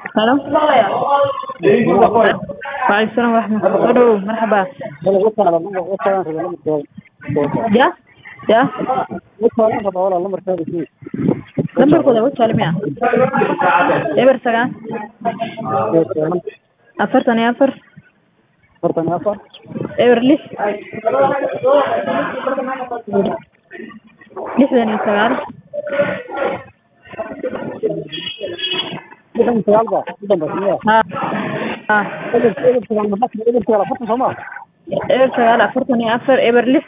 الو. وعليكم السلام ورحمة الله. ألو، مرحبا. يا يا lambarkooda u jaalimiya eber sagaan afartan iyo afar eber lix lixdan iyo sagaal eber sagaal afartan iyo afar eber lix